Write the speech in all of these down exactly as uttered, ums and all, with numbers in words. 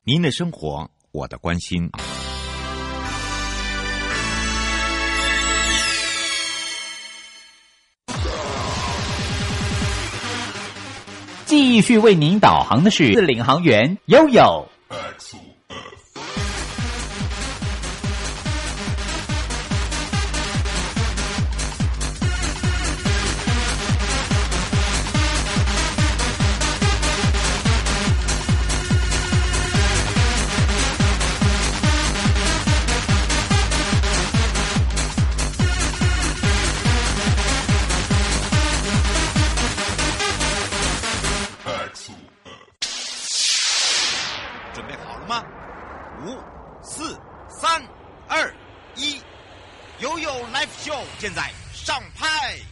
您的生活，我的关心。 继续为您导航的是领航员悠悠。 准备好了吗？五、四、三、二、一，悠悠 Live Show 现在上拍。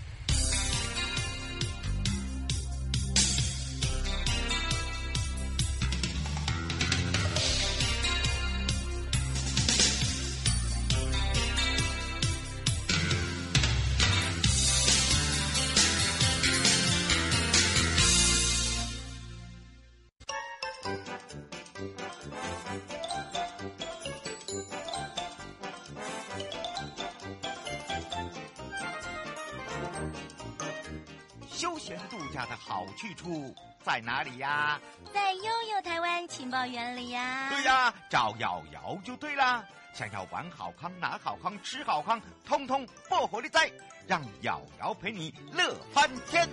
休闲度假的好去处在哪里呀？ 在悠悠台湾情报园里呀。 对呀，找瑶瑶就对啦。想要玩好康、拿好康、吃好康，通通破火力在，让瑶瑶陪你乐翻天。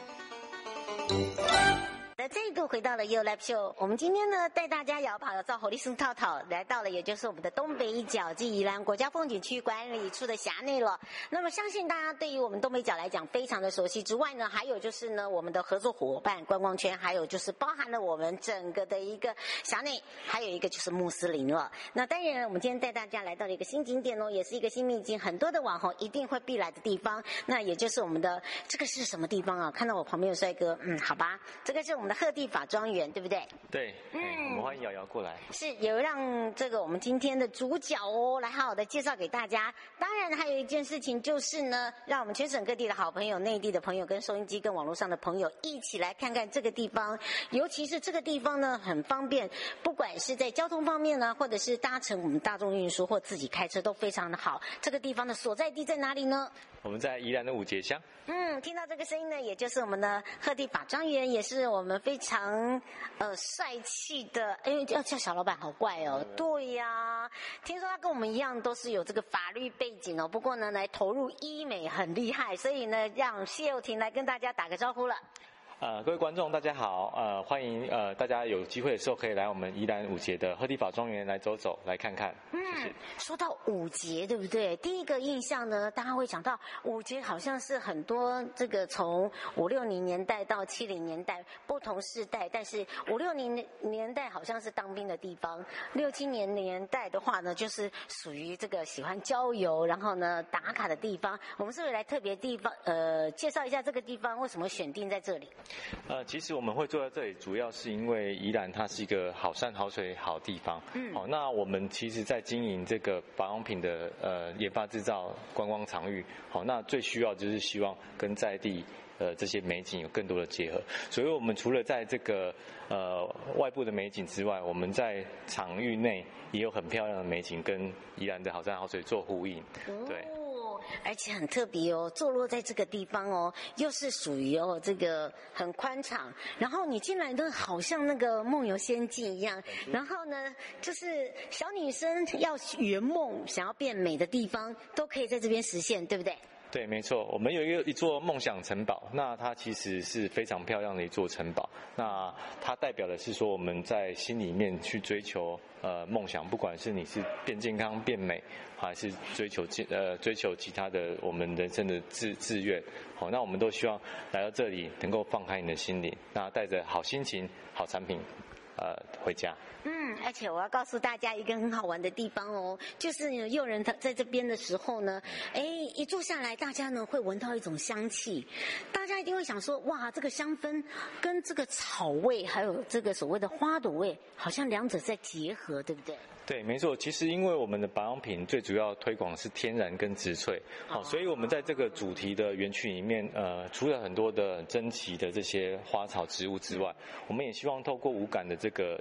再度回到了悠 Live Show， 我们今天呢带大家摇跑到火力松套套，来到了也就是我们的东北角暨宜兰国家风景区管理处的辖内了。那么相信大家对于我们东北角来讲非常的熟悉之外呢，还有就是呢我们的合作伙伴观光圈，还有就是包含了我们整个的一个辖内，还有一个就是穆斯林了。那当然我们今天带大家来到了一个新景点哦，也是一个新秘境，很多的网红一定会必来的地方，那也就是我们的这个是什么地方啊？看到我旁边有帅哥，嗯，好吧，这个是我们的鹤地法庄园，对不对？ 对，嗯，我们欢迎瑶瑶过来。 是有让这个我们今天的主角哦，来好好的介绍给大家。当然还有一件事情就是呢，让我们全省各地的好朋友、内地的朋友、跟收音机、跟网络上的朋友一起来看看这个地方。尤其是这个地方呢，很方便，不管是在交通方面呢，或者是搭乘我们大众运输或自己开车都非常的好。这个地方的所在地在哪里呢？ 我们在宜兰的五节乡。 嗯，听到这个声音呢，也就是我们的鹤地法庄园，也是我们非常呃帅气的。哎，要叫小老板好怪哦。对呀、啊，听说他跟我们一样都是有这个法律背景哦，不过呢，来投入医美很厉害，所以呢，让谢佑廷来跟大家打个招呼了。 呃，各位观众大家好，呃，欢迎呃大家有机会的时候可以来我们宜兰五节的鹤地法庄园来走走，来看看。 嗯， 谢谢。 说到五节，对不对？第一个印象呢，大家会想到五节好像是很多这个从五六零年代到七零年代不同世代，但是五六零年代好像是当兵的地方，六七年年代的话呢，就是属于这个喜欢郊游，然后呢打卡的地方。我们是不是来特别地方呃介绍一下这个地方为什么选定在这里？ 呃，其实我们会坐在这里，主要是因为宜兰它是一个好山好水好地方。嗯，好、哦，那我们其实在经营这个保养品的呃研发制造观光场域，好、哦，那最需要就是希望跟在地呃这些美景有更多的结合。所以我们除了在这个呃外部的美景之外，我们在场域内也有很漂亮的美景跟宜兰的好山好水做呼应。对。 而且很特别哦，坐落在这个地方哦，又是属于哦这个很宽敞，然后你进来都好像那个梦游仙境一样，然后呢，就是小女生要圆梦、想要变美的地方，都可以在这边实现，对不对？ 对，没错，我们有一个一座梦想城堡，那它其实是非常漂亮的一座城堡。那它代表的是说我们在心里面去追求呃梦想，不管是你是变健康、变美，还是追求呃追求其他的我们人生的志志愿，好，那我们都希望来到这里能够放开你的心灵，那带着好心情、好产品，呃回家。 嗯，而且我要告诉大家一个很好玩的地方哦，就是呢，诱人他在这边的时候呢，哎，一坐下来，大家呢会闻到一种香气，大家一定会想说，哇，这个香氛跟这个草味，还有这个所谓的花朵味，好像两者在结合，对不对？ 对，没错。其实因为我们的保养品最主要推广是天然跟植萃，好，所以我们在这个主题的园区里面，呃，除了很多的珍奇的这些花草植物之外，我们也希望透过五感的这个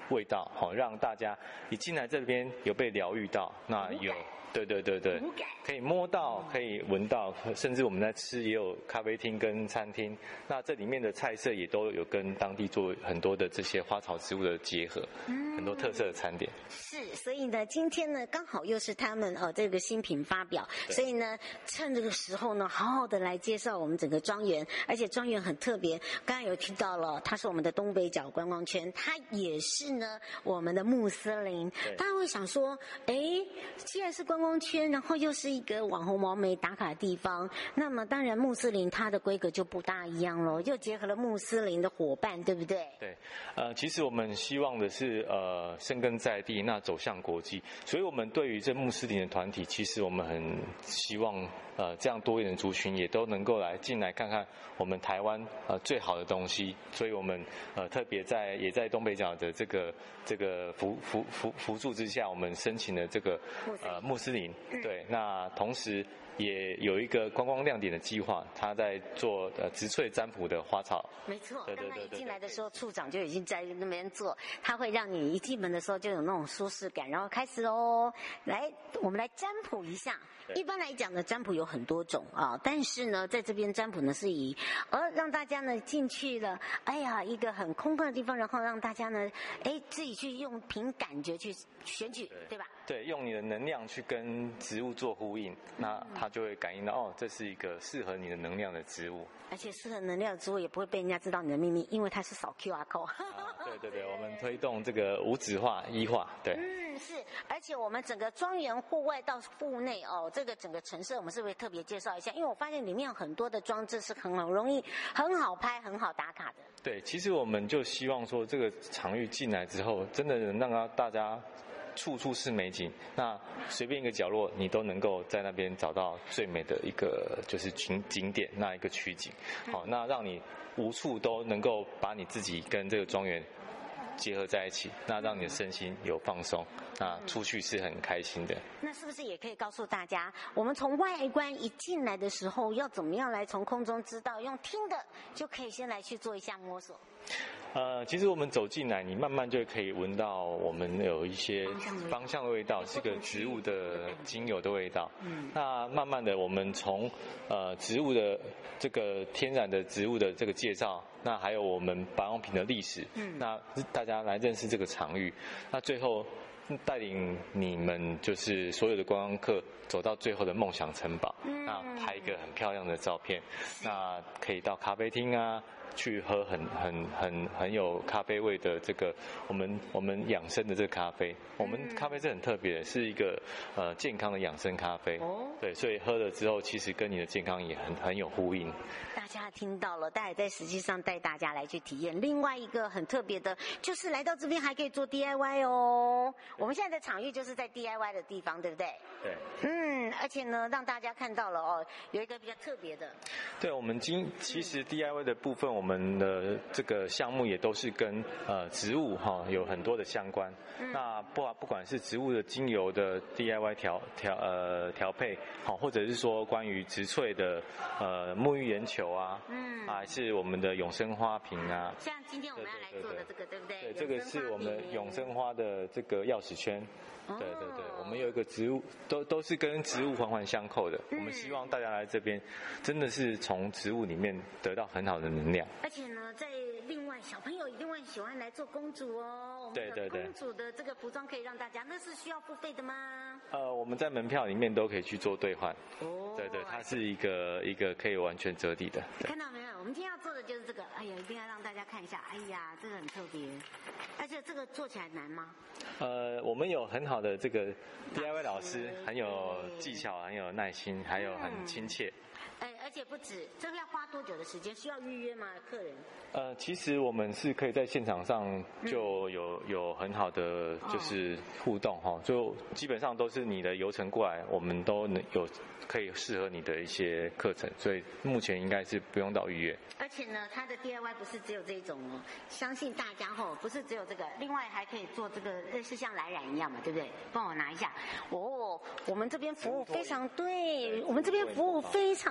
味道，好让大家一进来这边有被疗愈到，那有。对对对对，可以摸到，可以闻到，甚至我们在吃也有咖啡厅跟餐厅。那这里面的菜色也都有跟当地做很多的这些花草植物的结合，嗯、很多特色的餐点。 是，所以呢，今天呢刚好又是他们呃这个新品发表，所以呢趁这个时候呢，好好的来介绍我们整个庄园，而且庄园很特别，刚刚有提到了，它是我们的东北角观光圈，它也是呢我们的穆斯林。大家会想说，哎，既然是观光圈，然后又是一个网红网美打卡的地方，那么当然穆斯林它的规格就不大一样咯，又结合了穆斯林的伙伴，对不对？ 对，呃，其实我们希望的是呃深耕在地，那走向国际，所以我们对于这穆斯林的团体，其实我们很希望呃这样多元的族群也都能够来进来看看我们台湾呃最好的东西，所以我们呃特别在也在东北角的这个这个辅辅辅辅助之下，我们申请了这个呃穆斯林。对，那同时也有一个观光亮点的计划，他在做呃植萃占卜的花草。 没错，刚刚一进来的时候，处长就已经在那边做，他会让你一进门的时候就有那种舒适感。然后开始喽，来，我们来占卜一下。一般来讲呢，占卜有很多种啊，但是呢，在这边占卜呢是以，而让大家呢进去了，哎呀，一个很空旷的地方，然后让大家呢，哎，自己去用凭感觉去选取，对吧？ 对，用你的能量去跟植物做呼应，那它就会感应到哦，这是一个适合你的能量的植物。 而且适合能量的植物也不会被人家知道你的秘密，因为它是扫 Q R code。 啊，对对对，我们推动这个无纸化、一化，对。 嗯，是，而且我们整个庄园户外到户内哦，这个整个陈设我们是不是特别介绍一下？因为我发现里面有很多的装置是很很容易、很好拍、很好打卡的。 对，其实我们就希望说，这个场域进来之后，真的能让大家处处是美景，那随便一个角落你都能够在那边找到最美的一个就是景景点，那一个取景，好，那让你无处都能够把你自己跟这个庄园结合在一起，那让你的身心有放松，那出去是很开心的。 那是不是也可以告诉大家，我们从外观一进来的时候，要怎么样来从空中知道？用听的就可以先来去做一下摸索。 呃，其实我们走进来，你慢慢就可以闻到我们有一些芳香的味道，是个植物的精油的味道。嗯，那慢慢的，我们从呃植物的这个天然的植物的这个介绍，那还有我们保养品的历史，嗯，那大家来认识这个场域，那最后带领你们就是所有的观光客走到最后的梦想城堡，嗯，那拍一个很漂亮的照片，那可以到咖啡厅啊。去喝很很很很有咖啡味的这个我们我们养生的这个咖啡，我们咖啡是很特别的，是一个呃健康的养生咖啡。哦，对，所以喝了之后，其实跟你的健康也很很有呼应。 大家听到了，大家在实际上带大家来去体验。另外一个很特别的，就是来到这边还可以做 D I Y 哦。我们现在的场域就是在 D I Y 的地方，对不对？ 对。 嗯，而且呢，让大家看到了哦，有一个比较特别的。 对，我们今其实 D I Y 的部分，我们我们的这个项目也都是跟呃植物哈有很多的相关。嗯、那不不管是植物的精油的 D I Y 调调呃调配，好，或者是说关于植萃的呃沐浴眼球啊，嗯，还是我们的永生花瓶啊。 像今天我们要来做的这个，对不对？ 对，这个是我们永生花的这个钥匙圈。对对对，我们有一个植物，都都是跟植物环环相扣的。嗯、我们希望大家来这边，真的是从植物里面得到很好的能量。 而且呢，在另外小朋友一定会喜欢来做公主哦。我们对对对， 公主的这个服装可以让大家，那是需要付费的吗？ 呃，我们在门票里面都可以去做兑换。哦，对对，它是一个一个可以完全折抵的。 看到没有？我们今天要做的就是这个。哎呀，一定要让大家看一下。哎呀，这个很特别。而且这个做起来难吗？ 呃，我们有很好的这个 D I Y 老师，很有技巧，很有耐心，还有很亲切。 哎，而且不止，这个要花多久的时间？需要预约吗？客人？ 呃，其实我们是可以在现场上就有、嗯、有很好的就是互动哈、哦，就基本上都是你的流程过来，我们都能有可以适合你的一些课程，所以目前应该是不用到预约。 而且呢，它的 D I Y 不是只有这一种哦，相信大家吼、哦，不是只有这个，另外还可以做这个类似像来染一样嘛，对不对？帮我拿一下。哦，我们这边服务非常对，我们这边服务非常的这个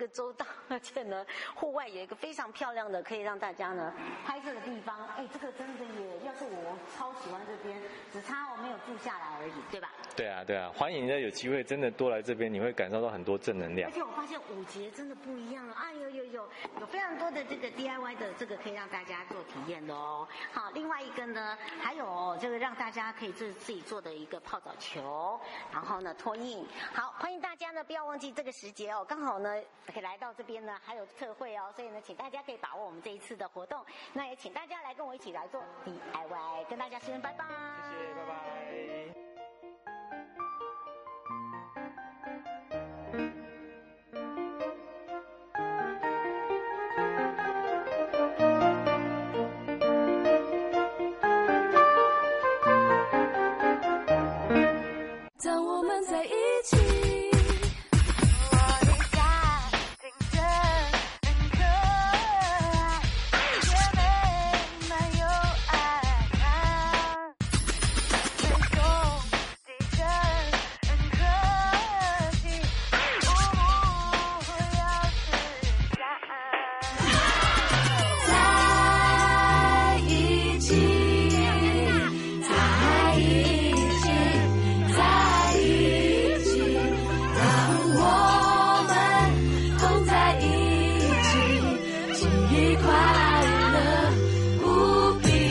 个周到，而且呢，户外有一个非常漂亮的可以让大家呢拍摄的地方。哎，这个真的耶，要是我超喜欢这边，只差我没有住下来而已，对吧？ 对啊，对啊，欢迎呢有机会真的多来这边，你会感受到很多正能量。 而且我发现五节真的不一样了，哎有有有，有非常多的这个 D I Y 的这个可以让大家做体验的哦。好，另外一个呢，还有、哦、这个让大家可以自自己做的一个泡澡球，然后呢托印。好，欢迎大家呢不要忘记这个时节哦，刚好呢可以来到这边呢还有特惠哦，所以呢请大家可以把握我们这一次的活动，那也请大家来跟我一起来做 D I Y， 跟大家说声拜拜， 谢谢，拜拜。 当我们在一起，我的家庭真很可爱，姐妹们有爱看，最终地震很可惜，我不要是家，在一起，在一起，在一起，当我们都在一起，心里快乐无比。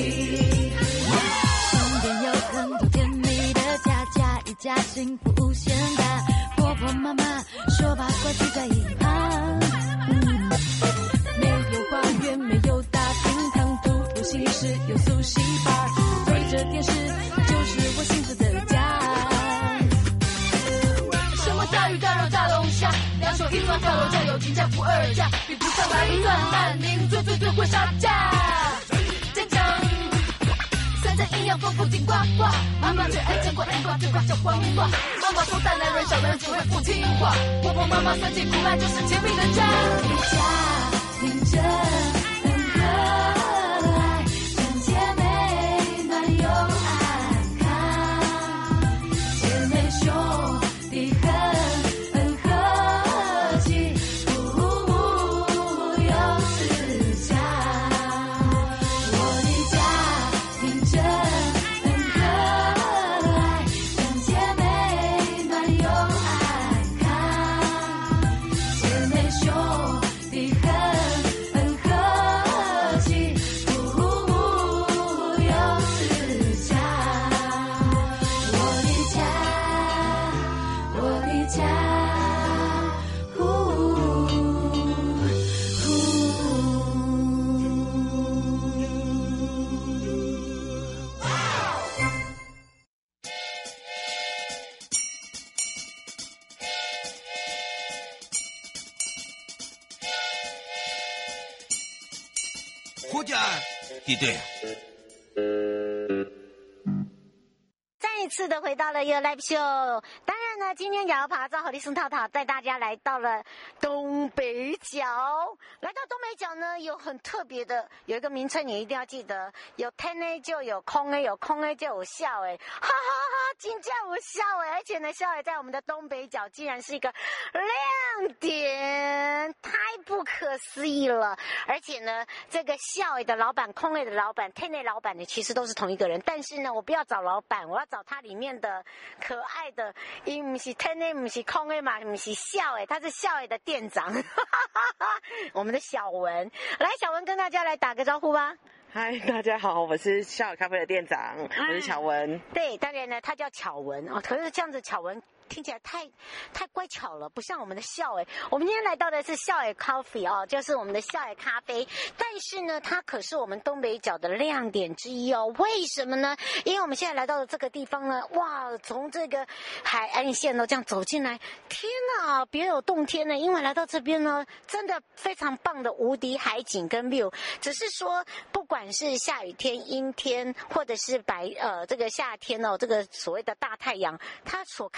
身边有很多甜蜜的家，家一家幸福无限大，婆婆妈妈说八卦聚在一旁，嗯，没有花园，没有大厅堂，不不西式有苏西吧，对着电视就是我幸福的家。什么大鱼大肉大龙虾，两手一抓跳楼价有金价不二价，比不上白鱼断蛋，您最最最会杀价。坚强，三餐营养丰富金呱呱，妈妈最爱见过南瓜，最快叫黄瓜。妈妈说大男人小男人只会不听话，婆婆妈妈酸甜苦辣就是甜蜜的家。家庭真很可爱，像姐妹暖又安康，姐妹兄弟很很和气，父母又是家。我的家庭真很可爱，像姐妹暖又安康，姐妹兄弟很很和气，父母又是家。我的家，我的家，呼伙计，敌对。 再一次的回到了 You Live Show， 当然呢，今天摇爬照和丽松套套带大家来到了东北角。来到东北角呢，有很特别的，有一个名称你一定要记得，有天 A 就有空 A， 有空 A 就有笑哎，哈哈哈，真叫有笑哎，而且呢，笑哎在我们的东北角竟然是一个亮点，太不可思议了。而且呢，这个笑哎的老板、空 A 的老板、天 A 老板呢，其实都是同一个人，但是呢，我不要找老板，我要找他里面的可爱的，因不是天 A， 不是空 A 嘛，不是笑哎，他是笑哎的店长，我们的小文，来，小文跟大家来打个招呼吧。 嗨，大家好，我是笑尔咖啡的店长，我是巧文。 对，当然呢，他叫巧文哦，可是这样子巧文听起来太太乖巧了，不像我们的笑哎。我们今天来到的是笑哎 Coffee 哦，就是我们的笑哎咖啡，但是呢，它可是我们东北角的亮点之一哦。为什么呢？因为我们现在来到的这个地方呢，哇，从这个海岸线呢这样走进来，天哪，别有洞天呢！因为来到这边呢，真的非常棒的无敌海景跟 view。只是说，不管是下雨天、阴天，或者是白呃这个夏天哦，这个所谓的大太阳，它所看出来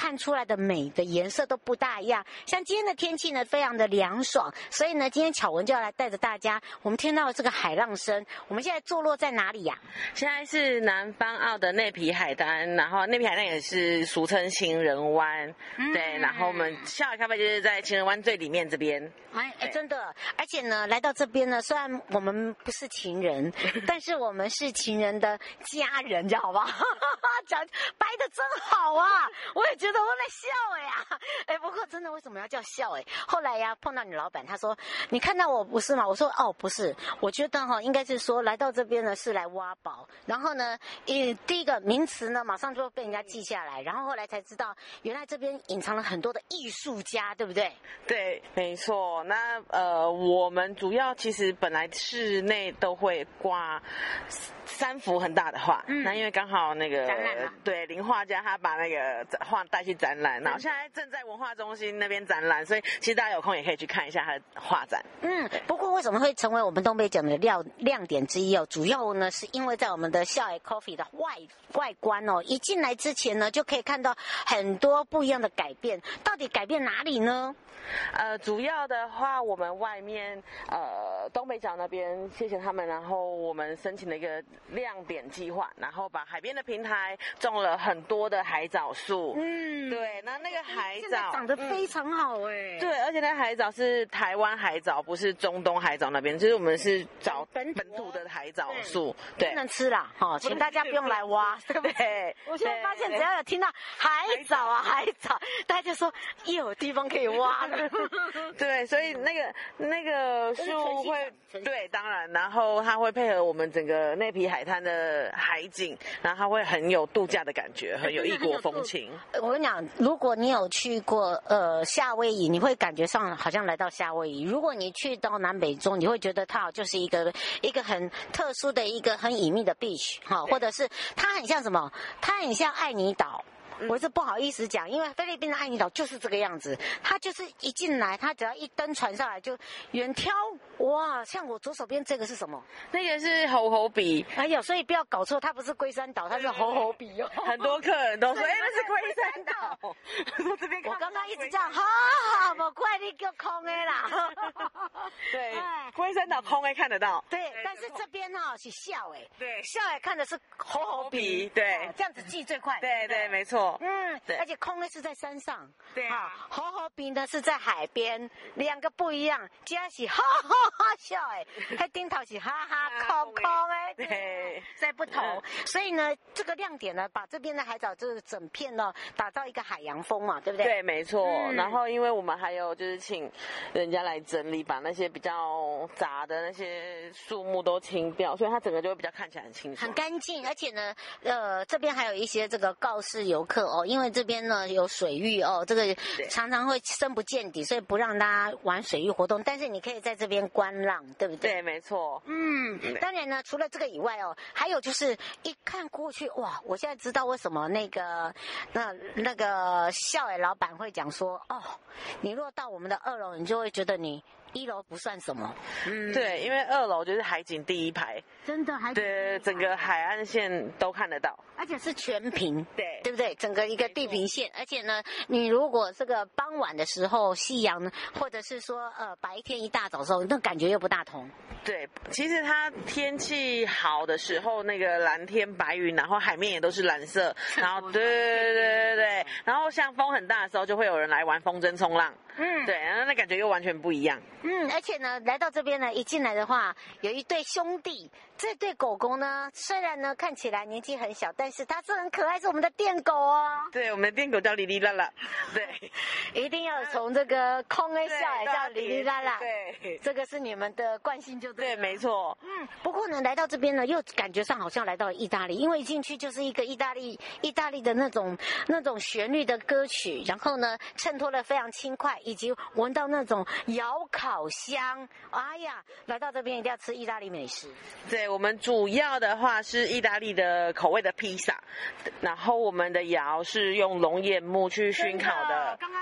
的美的颜色都不大一样。像今天的天气呢，非常的凉爽，所以呢，今天巧文就要来带着大家，我们听到这个海浪声。我们现在坐落在哪里呀、啊？ 现在是南方澳的内皮海滩，然后内皮海滩也是俗称情人湾，嗯、对，然后我们下海咖啡就是在情人湾最里面这边。 哎哎，真的，而且呢，来到这边呢，虽然我们不是情人，但是我们是情人的家人，知道吧？讲掰的真好啊！我也觉得我在笑哎呀，哎，不过真的为什么要叫笑哎？后来呀，碰到你老板，他说你看到我不是吗？我说哦不是，我觉得哈应该是说来到这边呢是来挖宝，然后呢，呃第一个名词呢马上就被人家记下来，然后后来才知道原来这边隐藏了很多的艺术家，对不对？ 对，没错。那呃，我们主要其实本来室内都会挂三幅很大的画，嗯、那因为刚好那个对林画家他把那个画带去展览，然后现在正在文化中心那边展览，所以其实大家有空也可以去看一下他的画展。 嗯，不过为什么会成为我们东北角的亮亮点之一哦？主要呢是因为在我们的笑爱 Coffee 的外外观哦，一进来之前呢就可以看到很多不一样的改变，到底改变哪里呢？ 呃，主要的话，我们外面呃东北角那边，谢谢他们，然后我们申请了一个亮点计划，然后把海边的平台种了很多的海藻树。嗯，对，那那个海藻长得非常好哎、欸。 对，而且那海藻是台湾海藻，不是中东海藻那边，就是我们是找本土的海藻树，对， 不能吃啦，哈，请大家不用来挖，对不对？我现在发现只要有听到海藻啊海藻，大家就说又有地方可以挖了。 对，所以那个那个树会，对，当然，然后它会配合我们整个内皮海滩的海景，然后它会很有度假的感觉，很有异国风情。 我跟你讲，如果你有去过呃夏威夷，你会感觉上好像来到夏威夷；如果你去到南北中，你会觉得它好就是一个一个很特殊的一个很隐秘的 beach 哈，或者是它很像什么？它很像爱尼岛。我是不好意思讲，因为菲律宾的爱尼岛就是这个样子，它就是一进来，它只要一登船上来就远眺，哇！像我左手边这个是什么？ 那个是猴猴比， 哎呦，所以不要搞错，它不是龟山岛，它是猴猴比哦。 很多客人都说，哎，那是龟山岛。 我这边我刚刚一直这样，好好，我快你叫空的啦。 对，龟山岛空的看得到。 对，但是这边呢是笑哎， 对， 笑哎看的是猴猴比， 对， 这样子记最快。 对对，没错。 嗯，而且空呢是在山上， 对啊，猴猴比呢是在海边，两个不一样，家是哈哈哈笑哎，还顶头是哈哈空空哎， 对， 在不同，所以呢，这个亮点呢，把这边的海藻这整片呢，打造一个海洋风嘛，对不对？ 对，没错。嗯、然后，因为我们还有就是请人家来整理，把那些比较杂的那些树木都清掉，所以它整个就会比较看起来很清楚， 很干净。而且呢，呃，这边还有一些这个告示游客哦，因为这边呢有水域哦，这个常常会深不见底，所以不让大家玩水域活动。但是你可以在这边观浪，对不对？ 对，没错。 嗯，当然呢，除了这个以外哦，还有就是一看过去，哇！我现在知道为什么那个那那个笑伟老板会讲说，哦，你若到我们的二楼，你就会觉得你一楼不算什么。 嗯，对，因为二楼就是海景第一排， 真的海景对，整个海岸线都看得到， 而且是全屏， 对， 对不对？整个一个地平线，而且呢，你如果这个傍晚的时候，夕阳，或者是说呃白天一大早的时候，那感觉又不大同。 对，其实它天气好的时候，那个蓝天白云，然后海面也都是蓝色，然后对对对对对，然后像风很大的时候，就会有人来玩风筝冲浪，嗯，对，然后那感觉又完全不一样。 嗯，而且呢，来到这边呢，一进来的话，有一对兄弟，这对狗狗呢，虽然呢看起来年纪很小，但是它是很可爱，是我们的电狗哦。 对，我们的电狗叫哩哩啦啦，对， 一定要从这个空 A 下来叫哩哩啦啦， 对， 这个是你们的惯性就对了。 对，没错。 嗯，不过呢，来到这边呢，又感觉上好像来到了意大利，因为一进去就是一个意大利意大利的那种那种旋律的歌曲，然后呢，衬托了非常轻快，以及闻到那种窑烤香。哎呀，来到这边一定要吃意大利美食。 对，我们主要的话是意大利的口味的披萨，然后我们的窑是用龙眼木去熏烤的。 刚刚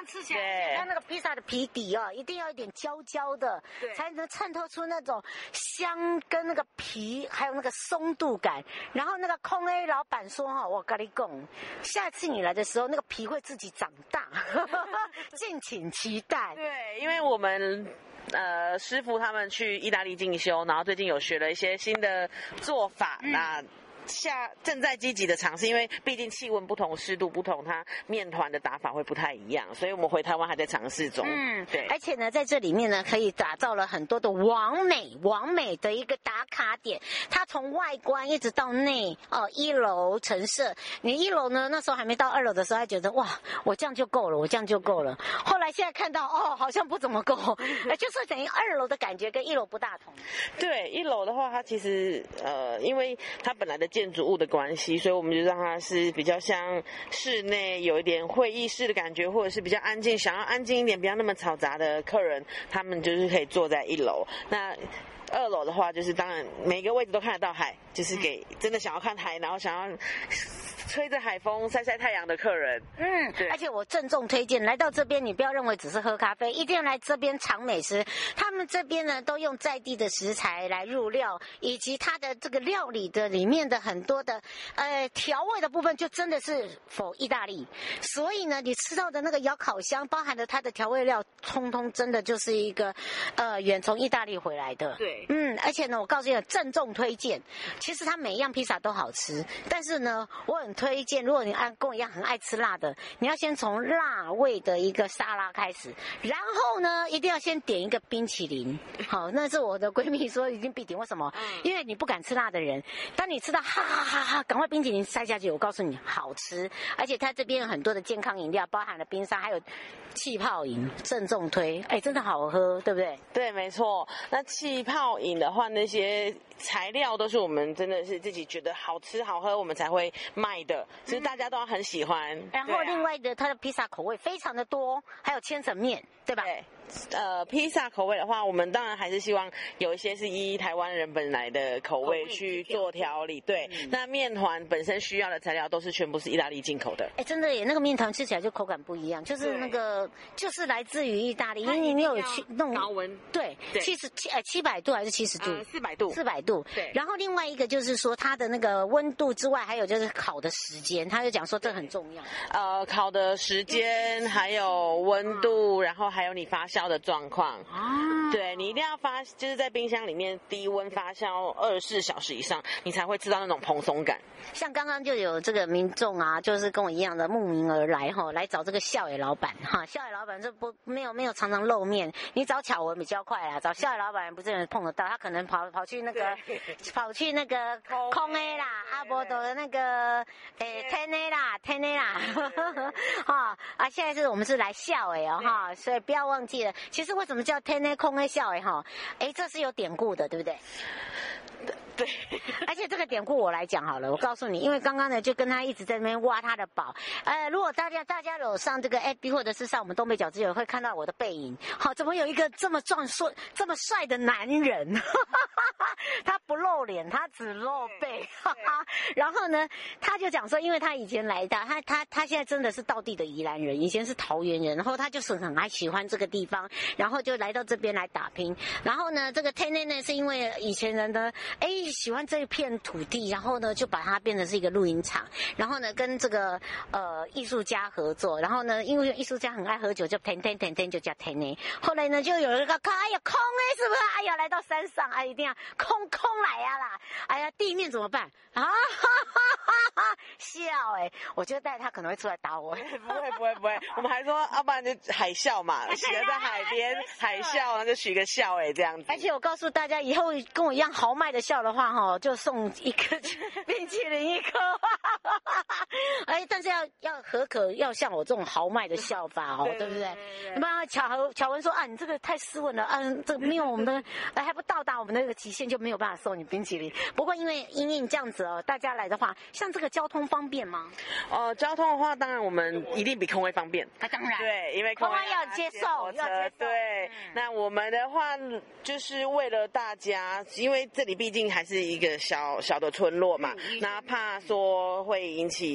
样吃起来，它那个披萨的皮底哦，一定要一点焦焦的，才能衬透出那种香跟那个皮还有那个松度感。然后那个空 A 老板说哈，我跟你讲，下次你来的时候，那个皮会自己长大，敬请期待。 对，因为我们。呃，师傅他们去意大利进修，然后最近有学了一些新的做法，嗯、那下正在积极的尝试，因为毕竟气温不同、湿度不同，它面团的打法会不太一样，所以我们回台湾还在尝试中。嗯，对。 而且呢，在这里面呢，可以打造了很多的完美、完美的一个打卡点。它从外观一直到内哦，一楼陈设。你一楼呢，那时候还没到二楼的时候，还觉得哇，我这样就够了，我这样就够了。后来现在看到哦，好像不怎么够，就是等于二楼的感觉跟一楼不大同。 对，一楼的话，它其实呃，因为它本来的建筑物的关系，所以我们就让它是比较像室内有一点会议室的感觉，或者是比较安静，想要安静一点，不要那么嘈杂的客人，他们就是可以坐在一楼。那二楼的话，就是当然每个位置都看得到海，就是给真的想要看海，然后想要吹着海风晒晒太阳的客人。 嗯，对。而且我郑重推荐，来到这边你不要认为只是喝咖啡，一定要来这边尝美食。他们这边呢都用在地的食材来入料，以及它的这个料理的里面的很多的呃调味的部分，就真的是否意大利。所以呢，你吃到的那个窑烤香，包含了它的调味料，通通真的就是一个呃远从意大利回来的。 对。 嗯，而且呢，我告诉你，郑重推荐。其实它每一样披萨都好吃，但是呢，我很推荐，如果你按跟我一样很爱吃辣的，你要先从辣味的一个沙拉开始，然后呢，一定要先点一个冰淇淋。好，那是我的闺蜜说一定必点，为什么？因为你不敢吃辣的人，当你吃到哈哈哈哈，赶快冰淇淋塞下去，我告诉你好吃。而且它这边有很多的健康饮料，包含了冰沙，还有气泡饮，郑重推，哎，真的好喝，对不对？ 对，没错。那气泡饮的话，那些材料都是我们真的是自己觉得好吃好喝，我们才会卖的，所以大家都很喜欢。嗯、 然后另外的，它的披萨口味非常的多，还有千层面，对吧？ 对。呃，披萨口味的话，我们当然还是希望有一些是依台湾人本来的口味去做调理。对，嗯、那面团本身需要的材料都是全部是意大利进口的。 哎，真的耶，那个面团吃起来就口感不一样，就是那个就是来自于意大利，因为你有去弄高温， 对，七十七呃七百度还是七十度？ 四百度， 四百度。 对。 然后另外一个就是说它的那个温度之外，还有就是烤的时间，他就讲说这很重要。 呃，烤的时间还有温度，然后还有你发酵的状况。啊，对，你一定要发，就是在冰箱里面低温发酵二十四小时以上，你才会吃到那种蓬松感。 像刚刚就有这个民众啊，就是跟我一样的慕名而来哈，来找这个笑野老板哈。笑野老板这不没有没有常常露面，你找巧文比较快啦，找笑野老板不是人碰得到，他可能跑跑去那个跑去那个空 A 啦，阿波多的那个诶天 A 啦天 A 啦，哈啊现在是我们是来笑野哦哈，所以不要忘记了，其实为什么叫天 A 空 A 笑野哈？哎，这是有典故的，对不对？ 对， 而且这个典故我来讲好了，我告诉你，因为刚刚呢就跟他一直在那边挖他的宝。呃，如果大家大家有上这个 F B 或者是上我们东北角之友，会看到我的背影。好，怎么有一个这么壮硕、这么帅的男人？他不露脸，他只露背。然后呢，他就讲说，因为他以前来的，他他他现在真的是道地的宜兰人，以前是桃园人，然后他就是很爱喜欢这个地方，然后就来到这边来打拼。然后呢，这个天内呢是因为以前人呢，哎。喜欢这一片土地，然后呢就把它变成是一个露营场，然后呢跟这个呃艺术家合作，然后呢因为艺术家很爱喝酒，就天天天天就叫天呢。后来呢就有一个看，哎呀空哎是不是？哎呀来到山上，哎一定要空空来呀啦！哎呀地面怎么办啊？哈哈哈哈笑哎、欸，我觉得带他可能会出来打我。 不会不会不会，我们还说要、啊、不然就海啸嘛，喜欢在海边海啸，然后就取个笑哎、欸、这样子。 而且我告诉大家，以后跟我一样豪迈的笑的话哈，就送一个冰淇淋一颗。哎，但是要要何可要像我这种豪迈的笑法哦，对不对？不然巧巧文说啊，你这个太斯文了啊，这个没有我们的还不到达我们的那个极限，就没有办法送你冰淇淋。不过因为因为你这样子哦，大家来的话，像这个交通方便吗？ 呃，交通的话，当然我们一定比空位方便。 啊，当然， 对，因为空位要接受，要接受。 对，嗯、那我们的话就是为了大家，因为这里毕竟还是一个小小的村落嘛，嗯、那怕说会引起阻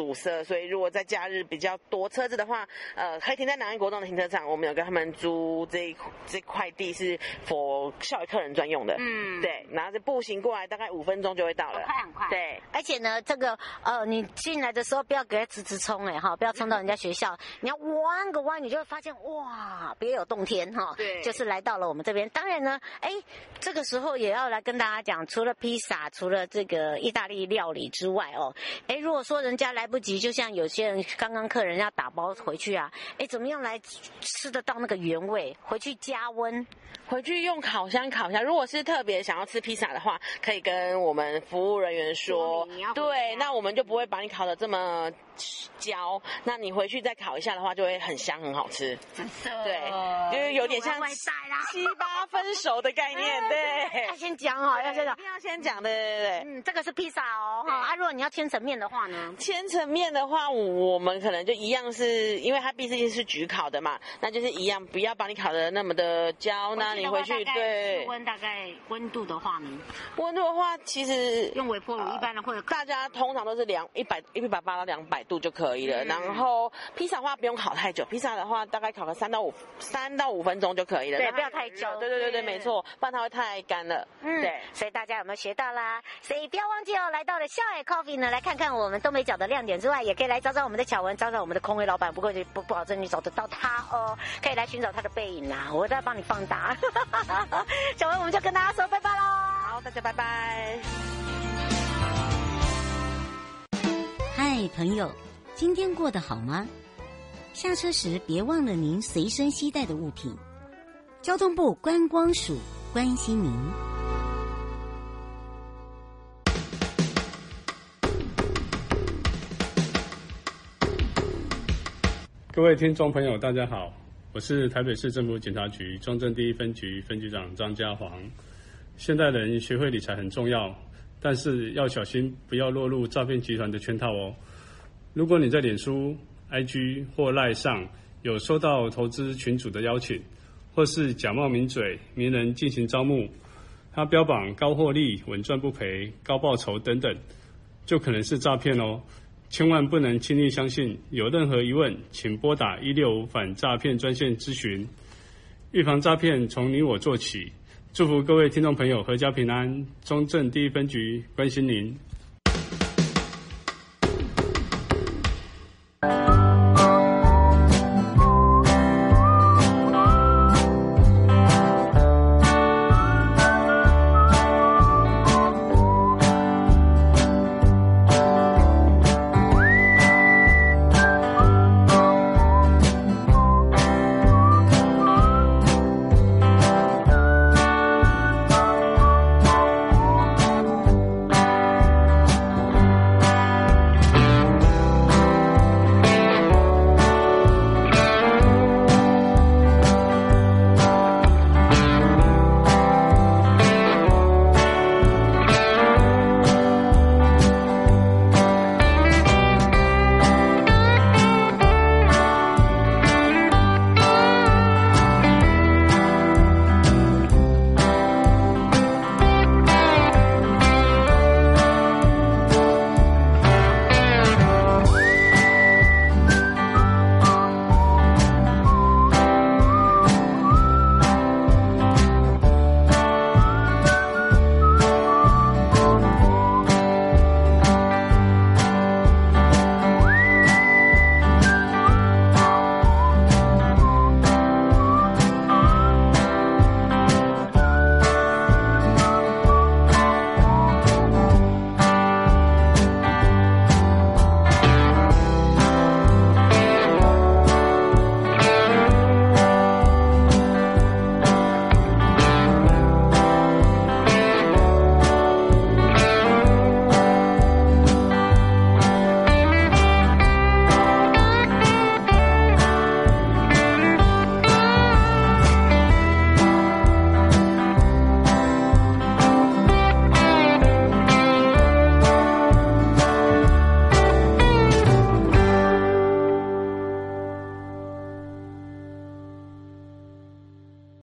堵塞，所以如果在假日比较多车子的话，呃，可以停在南安国中的停车场，我们有跟他们租这一这块地是 for 校园客人专用的，嗯，对，然后是步行过来大概五分钟就会到了， 很快很快， 对， 而且呢，这个呃，你进来的时候不要给它直直冲哎哈，不要冲到人家学校，你要弯个弯，你就会发现哇，别有洞天哈，对，就是来到了我们这边。当然呢，哎，这个时候也要来跟大家讲，除了披萨，除了这个意大利料理之外哦，哎，如果说人家来不及，就像有些人刚刚客人要打包回去啊，哎，怎么样来吃得到那个原味？回去加温， 回去用烤箱烤一下。如果是特别想要吃披萨的话，可以跟我们服务人员说，对，那我们就不会把你烤得这么焦，那你回去再烤一下的话，就会很香很好吃。对，就是有点像七八分熟的概念。对， 要先讲哈，要先讲， 一定要先讲的，对对对。 嗯，这个是披萨哦，哈啊，如果你要千层面的话呢？ 千层面的话，我们可能就一样是，因为它毕竟是焗烤的嘛，那就是一样，不要把你烤得那么的焦，那你回去对。 室温大概温度的话呢？ 温度的话，其实用微波炉一般的或者大家通常都是两一百一百八到两百度就可以了。嗯、然后披萨的话不用烤太久，披萨的话大概烤个三到五三到五分钟就可以了。 对，不要太久。 对对对对，没错，不然它会太干了。嗯，对。 所以大家有没有学到啦？所以不要忘记哦，来到了笑海 Coffee 呢，来看看我们东北角的亮点之外，也可以来找找我们的巧文，找找我们的空位老板。不过就不不保证你找得到他哦，可以来寻找他的背影啦，我再帮你放大。巧文，我们就跟大家说拜拜喽。 好，大家拜拜。 嗨，朋友，今天过得好吗？下车时别忘了您随身携带的物品。交通部观光署关心您。 各位听众朋友，大家好，我是台北市政府检察局中正第一分局分局长张家煌。现代人学会理财很重要，但是要小心，不要落入诈骗集团的圈套哦。如果你在脸书、I G 或 LINE 上有收到投资群组的邀请，或是假冒名嘴、名人进行招募，他标榜高获利、稳赚不赔、高报酬等等，就可能是诈骗哦。千万不能轻易相信，有任何疑问，请拨打一六五反诈骗专线咨询。预防诈骗，从你我做起。祝福各位听众朋友阖家平安，中正第一分局关心您。